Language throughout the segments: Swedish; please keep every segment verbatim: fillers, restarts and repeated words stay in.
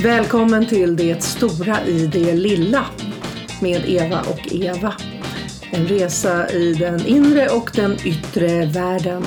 Välkommen till det stora i det lilla med Eva och Eva. En resa i den inre och den yttre världen.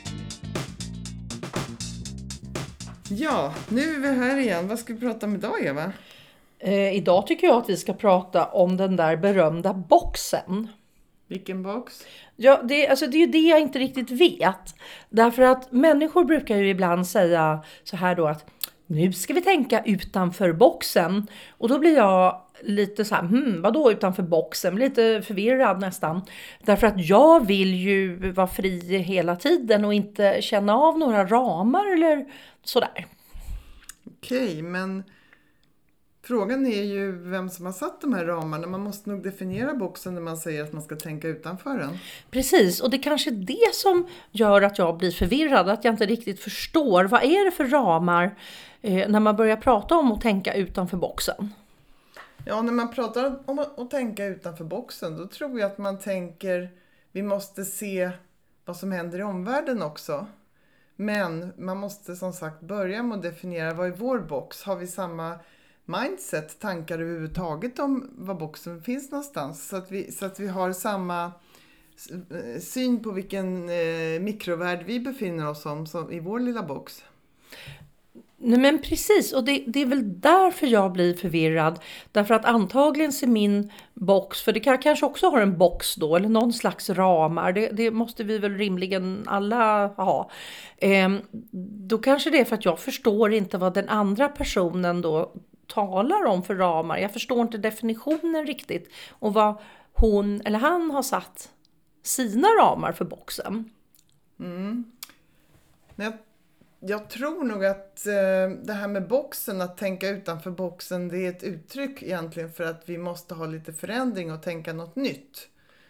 Ja, nu är vi här igen. Vad ska vi prata om idag, Eva? Eh, idag tycker jag att vi ska prata om den där berömda boxen. Vilken box? Ja, det, alltså det är ju det jag inte riktigt vet. Därför att människor brukar ju ibland säga så här då att nu ska vi tänka utanför boxen. Och då blir jag lite så här, hmm, vadå utanför boxen? Lite förvirrad nästan. Därför att jag vill ju vara fri hela tiden och inte känna av några ramar eller sådär. Okej, men frågan är ju vem som har satt de här ramarna. Man måste nog definiera boxen när man säger att man ska tänka utanför den. Precis, och det är kanske det som gör att jag blir förvirrad. Att jag inte riktigt förstår. Vad är det för ramar eh, när man börjar prata om att tänka utanför boxen? Ja, när man pratar om att tänka utanför boxen, då tror jag att man tänker vi måste se vad som händer i omvärlden också. Men man måste som sagt börja med att definiera vad är vår box. Har vi samma mindset, tankar överhuvudtaget om var boxen finns någonstans? Så att vi, så att vi har samma syn på vilken eh, mikrovärld vi befinner oss om som i vår lilla box. Nej men precis, och det, det är väl därför jag blir förvirrad. Därför att antagligen ser min box, för det kan, kanske också har en box då, eller någon slags ramar. Det, det måste vi väl rimligen alla ha. Eh, då kanske det är för att jag förstår inte vad den andra personen då talar om för ramar. Jag förstår inte definitionen riktigt. Och vad hon eller han har satt sina ramar för boxen. Mm. Jag, jag tror nog att eh, det här med boxen, att tänka utanför boxen, det är ett uttryck egentligen för att vi måste ha lite förändring och tänka något nytt.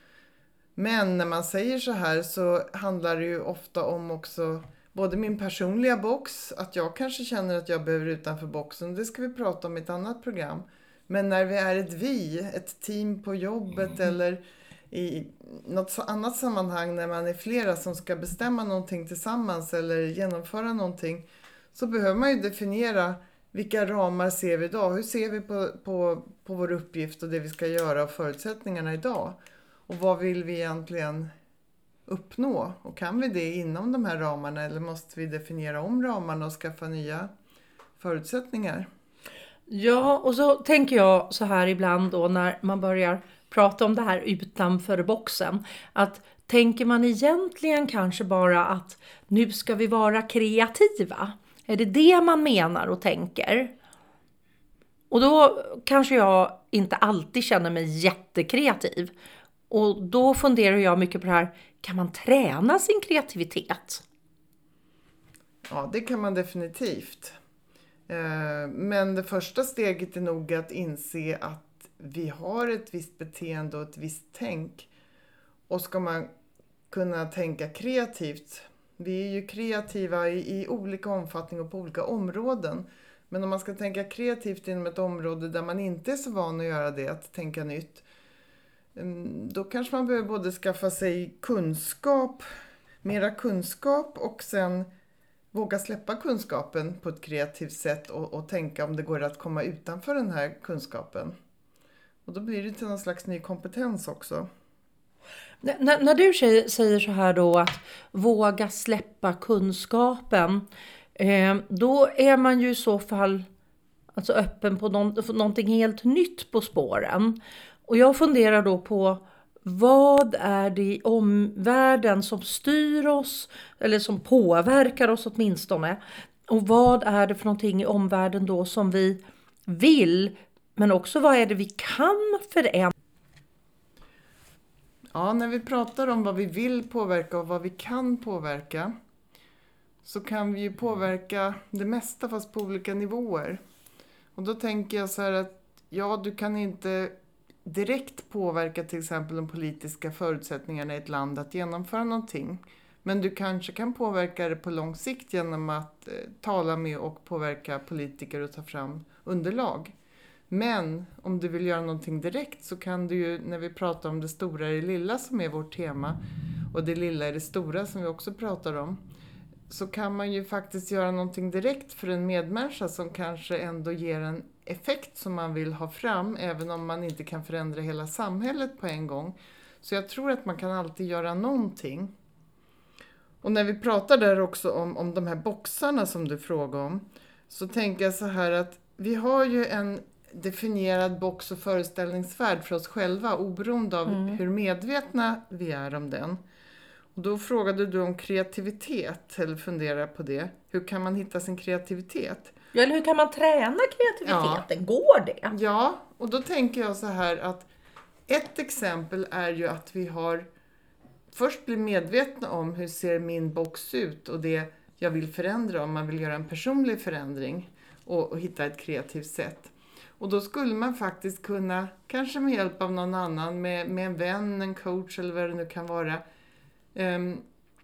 Men när man säger så här så handlar det ju ofta om också både min personliga box, att jag kanske känner att jag behöver utanför boxen, det ska vi prata om i ett annat program. Men när vi är ett vi, ett team på jobbet mm. eller i något annat sammanhang när man är flera som ska bestämma någonting tillsammans eller genomföra någonting, så behöver man ju definiera vilka ramar ser vi idag, hur ser vi på, på, på vår uppgift och det vi ska göra och förutsättningarna idag. Och vad vill vi egentligen uppnå? Och kan vi det inom de här ramarna eller måste vi definiera om ramarna och skaffa nya förutsättningar? Ja, och så tänker jag så här ibland då när man börjar prata om det här utanför boxen. Att tänker man egentligen kanske bara att nu ska vi vara kreativa? Är det det man menar och tänker? Och då kanske jag inte alltid känner mig jättekreativ. Och då funderar jag mycket på det här, kan man träna sin kreativitet? Ja, det kan man definitivt. Men det första steget är nog att inse att vi har ett visst beteende och ett visst tänk. Och ska man kunna tänka kreativt, vi är ju kreativa i, i olika omfattning och på olika områden. Men om man ska tänka kreativt inom ett område där man inte är så van att göra det, att tänka nytt, då kanske man behöver både skaffa sig kunskap, mera kunskap och sen våga släppa kunskapen på ett kreativt sätt och, och tänka om det går att komma utanför den här kunskapen. Och då blir det till någon slags ny kompetens också. N- när du säger så här då att våga släppa kunskapen, eh, då är man ju i så fall alltså öppen på någon, för någonting helt nytt på spåren. Och jag funderar då på vad är det i omvärlden som styr oss eller som påverkar oss åtminstone. Och vad är det för någonting i omvärlden då som vi vill, men också vad är det vi kan förändra? Ja, när vi pratar om vad vi vill påverka och vad vi kan påverka, så kan vi ju påverka det mesta fast på olika nivåer. Och då tänker jag så här att ja, du kan inte direkt påverka till exempel de politiska förutsättningarna i ett land att genomföra någonting. Men du kanske kan påverka det på lång sikt genom att eh, tala med och påverka politiker och ta fram underlag. Men om du vill göra någonting direkt så kan du ju, när vi pratar om det stora är det lilla som är vårt tema och det lilla är det stora som vi också pratar om, så kan man ju faktiskt göra någonting direkt för en medmänniska som kanske ändå ger en effekt som man vill ha fram, även om man inte kan förändra hela samhället på en gång. Så jag tror att man kan alltid göra någonting. Och när vi pratar där också om, om de här boxarna som du frågar om, så tänker jag så här att vi har ju en definierad box- och föreställningsvärld för oss själva, oberoende av mm. hur medvetna vi är om den. Och då frågade du om kreativitet, eller funderar på det. Hur kan man hitta sin kreativitet? Ja, eller hur kan man träna kreativiteten? Ja. Går det? Ja, och då tänker jag så här att ett exempel är ju att vi har först blir medvetna om hur ser min box ut och det jag vill förändra, om man vill göra en personlig förändring och, och hitta ett kreativt sätt. Och då skulle man faktiskt kunna, kanske med hjälp av någon annan, med, med en vän, en coach eller vad det nu kan vara, um,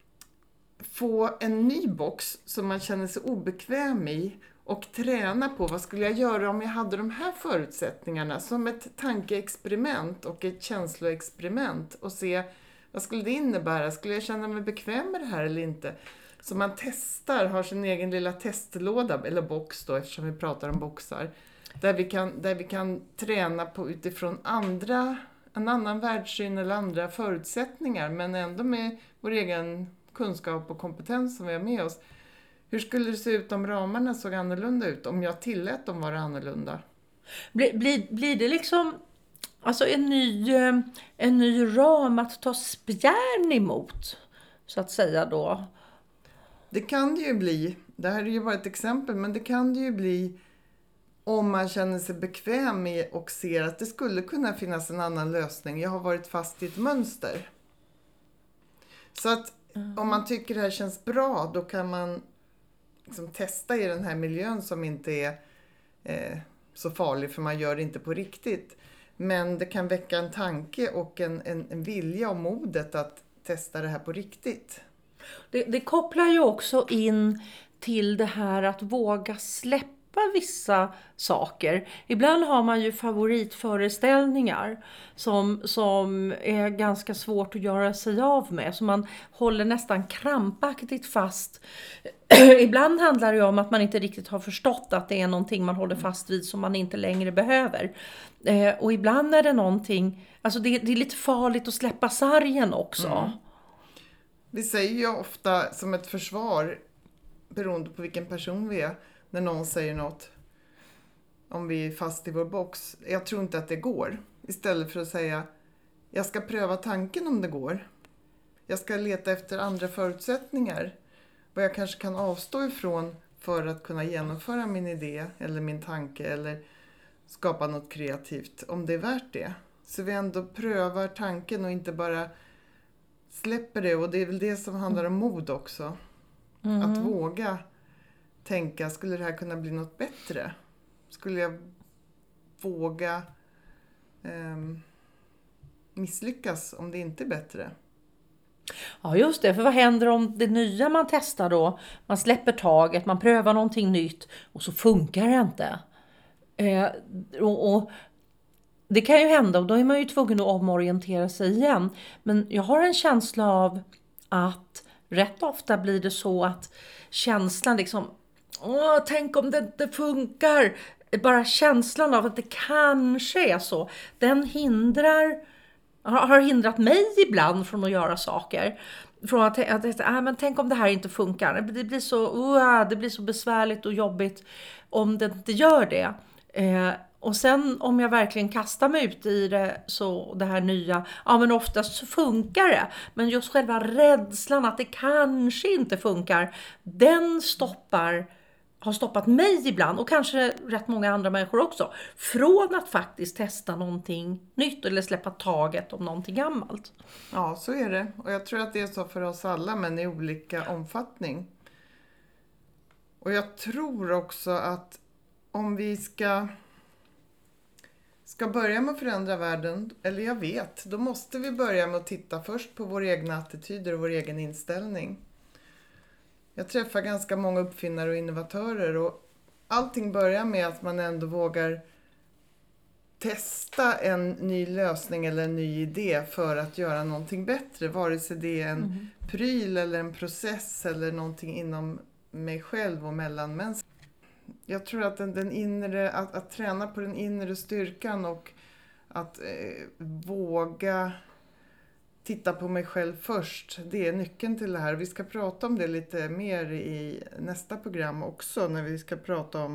få en ny box som man känner sig obekväm i och träna på vad skulle jag göra om jag hade de här förutsättningarna, som ett tankeexperiment och ett känsloexperiment, och se vad skulle det innebära, skulle jag känna mig bekväm med det här eller inte. Så man testar, har sin egen lilla testlåda eller box då, eftersom vi pratar om boxar, där vi kan, där vi kan träna på utifrån andra, en annan världssyn eller andra förutsättningar, men ändå med vår egen kunskap och kompetens som vi har med oss. Hur skulle det se ut om ramarna såg annorlunda ut, om jag tillät dem vara annorlunda? Blir, blir, blir det liksom alltså en ny, en ny ram att ta spjärn emot, så att säga då? Det kan det ju bli. Det här är ju bara ett exempel, men det kan det ju bli om man känner sig bekväm med och ser att det skulle kunna finnas en annan lösning. Jag har varit fast i ett mönster. Så att mm. om man tycker det här känns bra, då kan man liksom testa i den här miljön som inte är eh, så farlig, för man gör det inte på riktigt. Men det kan väcka en tanke och en, en, en vilja och modet att testa det här på riktigt. Det, det kopplar ju också in till det här att våga släppa vissa saker. Ibland har man ju favoritföreställningar som, som är ganska svårt att göra sig av med. Så man håller nästan krampaktigt fast. Ibland handlar det om att man inte riktigt har förstått att det är någonting man håller fast vid som man inte längre behöver. Eh, och ibland är det någonting, alltså det, det är lite farligt att släppa sargen också. Mm. Vi säger ju ofta som ett försvar, beroende på vilken person vi är, när någon säger något, om vi är fast i vår box. Jag tror inte att det går. Istället för att säga, jag ska pröva tanken om det går. Jag ska leta efter andra förutsättningar. Vad jag kanske kan avstå ifrån för att kunna genomföra min idé eller min tanke eller skapa något kreativt, om det är värt det. Så vi ändå prövar tanken och inte bara släpper det. Och det är väl det som handlar om mod också. Mm. Att våga tänka, skulle det här kunna bli något bättre? Skulle jag våga eh, misslyckas om det inte är bättre? Ja, just det. För vad händer om det nya man testar då? Man släpper taget, man prövar någonting nytt och så funkar det inte. Eh, och, och det kan ju hända, och då är man ju tvungen att omorientera sig igen. Men jag har en känsla av att rätt ofta blir det så att känslan liksom, åh, tänk om det inte funkar. Bara känslan av att det kanske är så, den hindrar, har hindrat mig ibland från att göra saker. Från att, att, att äh, men tänk om det här inte funkar. Det blir så, uh, det blir så besvärligt och jobbigt om det inte gör det. Eh, och sen om jag verkligen kastar mig ut i det, så det här nya, ja men oftast så funkar det. Men just själva rädslan att det kanske inte funkar, den stoppar, har stoppat mig ibland, och kanske rätt många andra människor också, från att faktiskt testa någonting nytt eller släppa taget om någonting gammalt. Ja, så är det. Och jag tror att det är så för oss alla, men i olika omfattning. Och jag tror också att om vi ska, ska börja med att förändra världen, eller jag vet, då måste vi börja med att titta först på våra egna attityder och vår egen inställning. Jag träffar ganska många uppfinnare och innovatörer, och allting börjar med att man ändå vågar testa en ny lösning eller en ny idé för att göra någonting bättre. Vare sig det är en mm. pryl eller en process eller någonting inom mig själv och mellanmänskligt. Jag tror att, den, den inre, att, att träna på den inre styrkan och att eh, våga titta på mig själv först, det är nyckeln till det här. Vi ska prata om det lite mer i nästa program också, när vi ska prata om.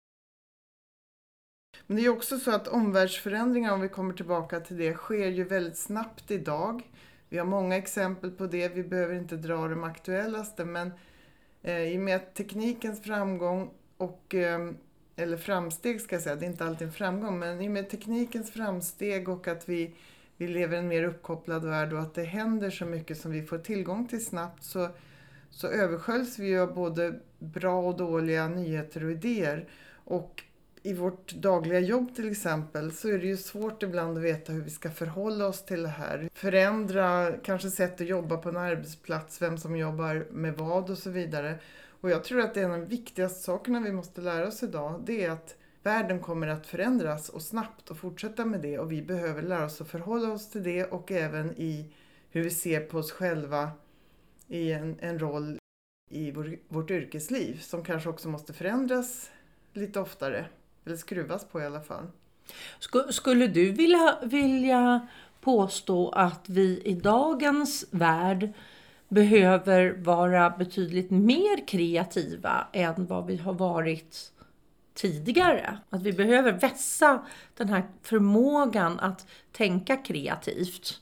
Men det är också så att omvärldsförändringar, om vi kommer tillbaka till det, sker ju väldigt snabbt idag. Vi har många exempel på det, vi behöver inte dra de aktuellaste, men eh, i och med teknikens framgång och, eh, eller framsteg ska jag säga, det är inte alltid en framgång, men i och med teknikens framsteg och att vi, vi lever i en mer uppkopplad värld och att det händer så mycket som vi får tillgång till snabbt, så, så översköljs vi av både bra och dåliga nyheter och idéer. Och i vårt dagliga jobb till exempel så är det ju svårt ibland att veta hur vi ska förhålla oss till det här. Förändra kanske sätt att jobba på en arbetsplats, vem som jobbar med vad och så vidare. Och jag tror att det är en av de viktigaste sakerna vi måste lära oss idag. Det är att världen kommer att förändras och snabbt och fortsätta med det. Och vi behöver lära oss att förhålla oss till det och även i hur vi ser på oss själva i en, en roll i vår, vårt yrkesliv som kanske också måste förändras lite oftare. Eller skruvas på i alla fall. Skulle du vilja, vilja påstå att vi i dagens värld behöver vara betydligt mer kreativa än vad vi har varit tidigare? Att vi behöver vässa den här förmågan att tänka kreativt?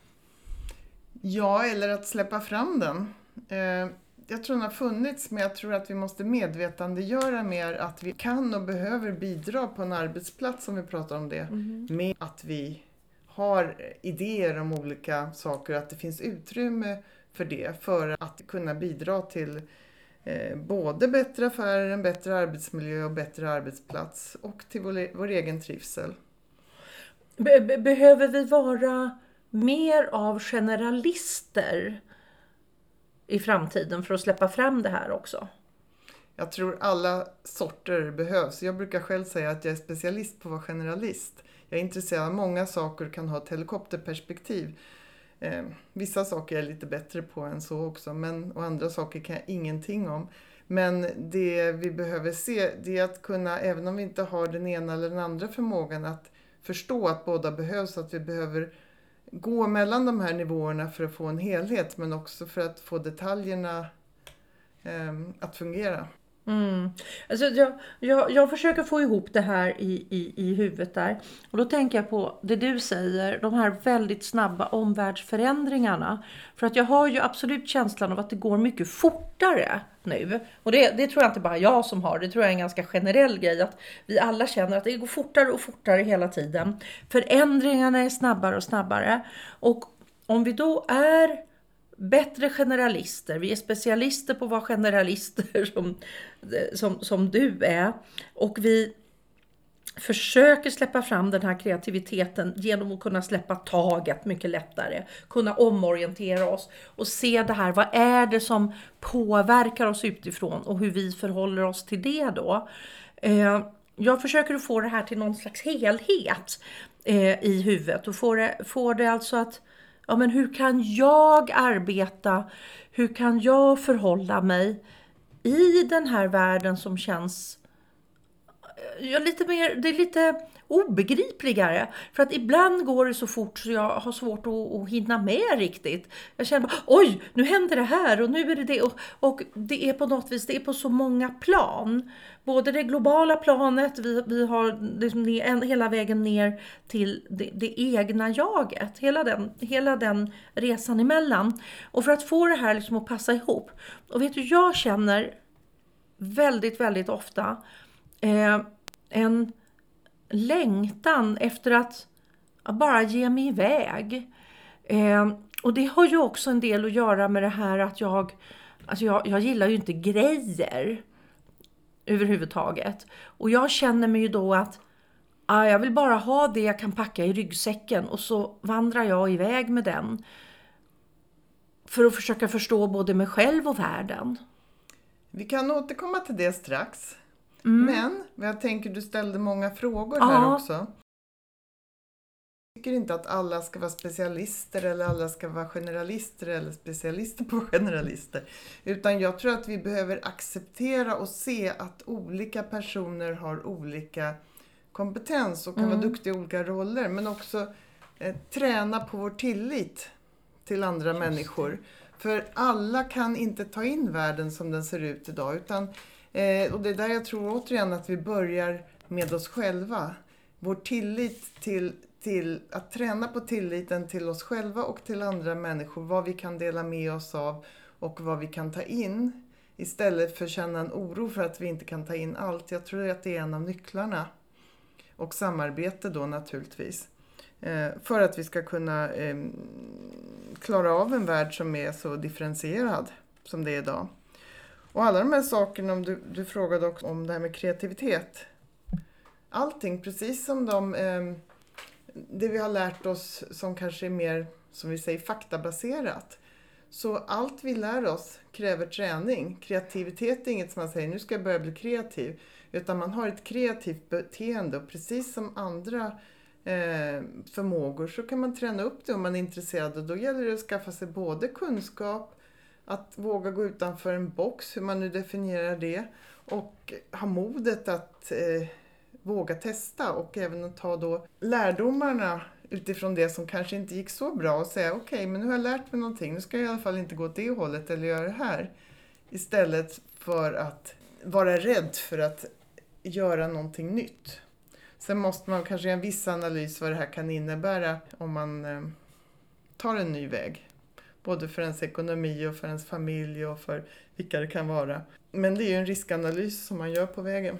Ja, eller att släppa fram den. Eh... Jag tror den har funnits, men jag tror att vi måste medvetandegöra mer att vi kan och behöver bidra på en arbetsplats, om vi pratar om det. Mm. Med att vi har idéer om olika saker, att det finns utrymme för det. För att kunna bidra till eh, både bättre affärer, en bättre arbetsmiljö och bättre arbetsplats. Och till vår, vår egen trivsel. Be- behöver vi vara mer av generalister i framtiden för att släppa fram det här också? Jag tror alla sorter behövs. Jag brukar själv säga att jag är specialist på att vara generalist. Jag är intresserad av många saker, kan ha ett helikopterperspektiv. Eh, vissa saker är jag lite bättre på än så också, men och andra saker kan jag ingenting om. Men det vi behöver se, det är att kunna, även om vi inte har den ena eller den andra förmågan, att förstå att båda behövs, att vi behöver gå mellan de här nivåerna för att få en helhet, men också för att få detaljerna eh, att fungera. Mm. Alltså jag, jag, jag försöker få ihop det här i, i, i huvudet där. Och då tänker jag på det du säger, de här väldigt snabba omvärldsförändringarna. För att jag har ju absolut känslan av att det går mycket fortare nu. Och det, det tror jag inte bara jag som har, det tror jag är en ganska generell grej. Att vi alla känner att det går fortare och fortare hela tiden. Förändringarna är snabbare och snabbare. Och om vi då är bättre generalister, vi är specialister på att vara generalister som, som, som du är, och vi försöker släppa fram den här kreativiteten genom att kunna släppa taget mycket lättare, kunna omorientera oss och se det här, vad är det som påverkar oss utifrån och hur vi förhåller oss till det då. Jag försöker få det här till någon slags helhet i huvudet och få det, få det alltså att ja, men hur kan jag arbeta? Hur kan jag förhålla mig i den här världen som känns ja, lite mer, det är lite obegripligare. För att ibland går det så fort så jag har svårt att, att hinna med riktigt. Jag känner bara, oj, nu händer det här och nu är det det. Och, och det är på något vis, det är på så många plan. Både det globala planet, vi, vi har liksom ner, hela vägen ner till det, det egna jaget. Hela den, hela den resan emellan. Och för att få det här liksom att passa ihop. Och vet du, jag känner väldigt, väldigt ofta eh, en längtan efter att bara ge mig iväg. Eh, och det har ju också en del att göra med det här att jag, alltså jag, jag gillar ju inte grejer överhuvudtaget. Och jag känner mig ju då att ah, jag vill bara ha det jag kan packa i ryggsäcken och så vandrar jag iväg med den. För att försöka förstå både mig själv och världen. Vi kan återkomma till det strax. Mm. Men jag tänker du ställde många frågor ja. här också. tycker inte att alla ska vara specialister eller alla ska vara generalister eller specialister på generalister. Utan jag tror att vi behöver acceptera och se att olika personer har olika kompetens och kan mm. vara duktiga i olika roller. Men också eh, träna på vår tillit till andra Just människor. Det. För alla kan inte ta in världen som den ser ut idag. Utan, eh, och det är där jag tror återigen att vi börjar med oss själva. Vår tillit till, till att träna på tilliten till oss själva och till andra människor. Vad vi kan dela med oss av och vad vi kan ta in. Istället för att känna en oro för att vi inte kan ta in allt. Jag tror att det är en av nycklarna. Och samarbete då naturligtvis. Eh, för att vi ska kunna eh, klara av en värld som är så differentierad som det är idag. Och alla de här sakerna, om du, du frågade också om det här med kreativitet. Allting, precis som de, eh, det vi har lärt oss som kanske är mer, som vi säger, faktabaserat. Så allt vi lär oss kräver träning. Kreativitet är inget som man säger, nu ska jag börja bli kreativ. Utan man har ett kreativt beteende och precis som andra eh, förmågor så kan man träna upp det om man är intresserad. Och då gäller det att skaffa sig både kunskap, att våga gå utanför en box, hur man nu definierar det. Och ha modet att eh, våga testa och även att ta då lärdomarna utifrån det som kanske inte gick så bra och säga okej, okay, men nu har jag lärt mig någonting. Nu ska jag i alla fall inte gå åt det hållet eller göra det här. Istället för att vara rädd för att göra någonting nytt. Sen måste man kanske göra en viss analys vad det här kan innebära om man eh, tar en ny väg. Både för ens ekonomi och för ens familj och för vilka det kan vara. Men det är ju en riskanalys som man gör på vägen.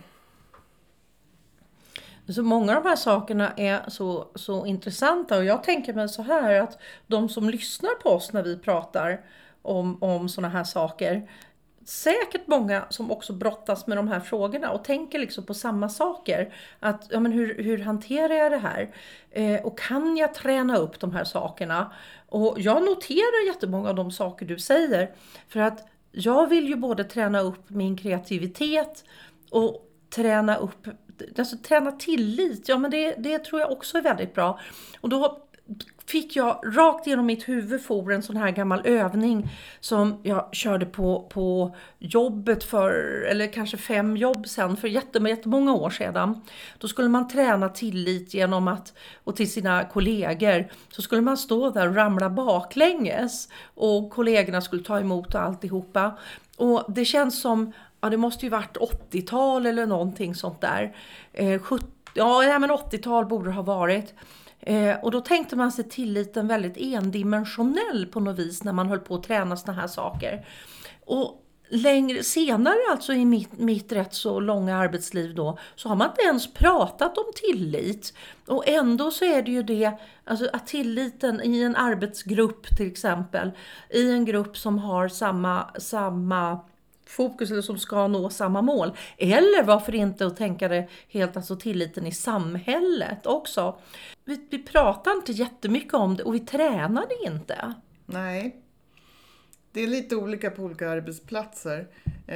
Så många av de här sakerna är så, så intressanta och jag tänker mig så här att de som lyssnar på oss när vi pratar om, om såna här saker, säkert många som också brottas med de här frågorna och tänker liksom på samma saker. Att, ja, men hur, hur hanterar jag det här? Eh, och kan jag träna upp de här sakerna? Och jag noterar jättemånga av de saker du säger. För att jag vill ju både träna upp min kreativitet och träna upp, alltså träna tillit. Ja, men det, det tror jag också är väldigt bra. Och då fick jag rakt genom mitt huvud for en sån här gammal övning som jag körde på, på jobbet för, eller kanske fem jobb sen, för jättemånga år sedan. Då skulle man träna tillit genom att, och till sina kollegor, så skulle man stå där och ramla baklänges och kollegorna skulle ta emot och alltihopa. Och det känns som, ja, det måste ju varit åttiotal eller någonting sånt där. Eh, sjuttio, ja, men åttiotal borde det ha varit. Eh, och då tänkte man sig tilliten väldigt endimensionell på något vis när man höll på att träna såna här saker. Och längre senare, alltså i mitt, mitt rätt så långa arbetsliv då, så har man inte ens pratat om tillit. Och ändå så är det ju det, alltså att tilliten i en arbetsgrupp till exempel, i en grupp som har samma, samma fokus eller som ska nå samma mål. Eller varför inte att tänka det helt, alltså tilliten i samhället också. Vi, vi pratar inte jättemycket om det och vi tränar det inte. Nej, det är lite olika på olika arbetsplatser.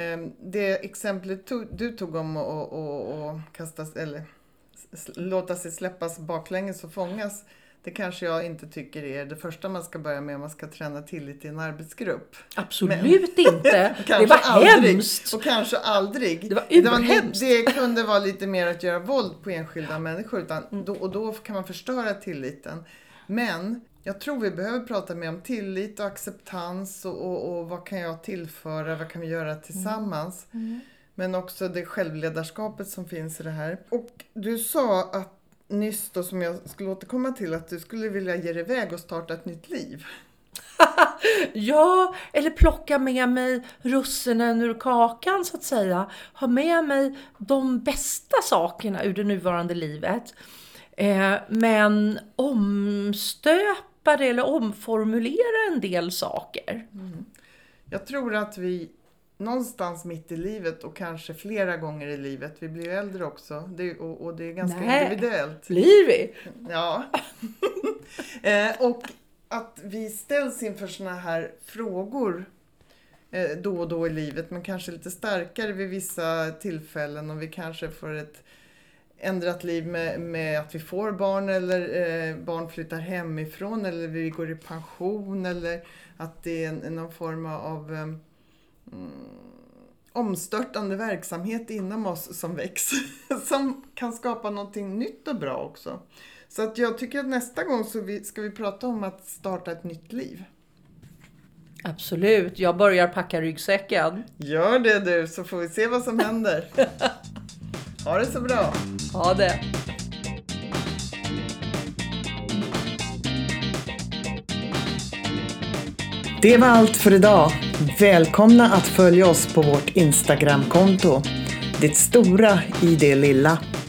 Det exemplet du tog om att och, och kastas, eller låta sig släppas baklänges och fångas, det kanske jag inte tycker är det första man ska börja med om man ska träna tillit i en arbetsgrupp. Absolut Men, inte. Det var aldrig, hemskt. Och kanske aldrig. Det var urhemskt. Det, det kunde vara lite mer att göra våld på enskilda människor. Utan mm. då, och då kan man förstöra tilliten. Men jag tror vi behöver prata mer om tillit och acceptans. Och, och, och vad kan jag tillföra? Vad kan vi göra tillsammans? Mm. Mm. Men också det självledarskapet som finns i det här. Och du sa att nyss då, som jag skulle återkomma till, att du skulle vilja ge dig iväg och starta ett nytt liv. Ja, eller plocka med mig russinen ur kakan så att säga. Ha med mig de bästa sakerna ur det nuvarande livet. Eh, men omstöpa det eller omformulera en del saker. Mm. Jag tror att vi någonstans mitt i livet och kanske flera gånger i livet. Vi blir äldre också. Det, och, och det är ganska Nej, individuellt. Blir vi? Ja. eh, och att vi ställs inför såna här frågor eh, då och då i livet. Men kanske lite starkare vid vissa tillfällen. Och vi kanske får ett, ändrat liv med, med att vi får barn eller eh, barn flyttar hemifrån eller vi går i pension eller att det är en, någon form av eh, mm, omstörtande verksamhet inom oss som växer som kan skapa någonting nytt och bra också. Så att jag tycker att nästa gång så vi, ska vi prata om att starta ett nytt liv. Absolut, jag börjar packa ryggsäcken. Gör det du, så får vi se vad som händer. Ha det så bra. Ha det. Det var allt för idag. Välkomna att följa oss på vårt Instagramkonto. Det stora i det lilla.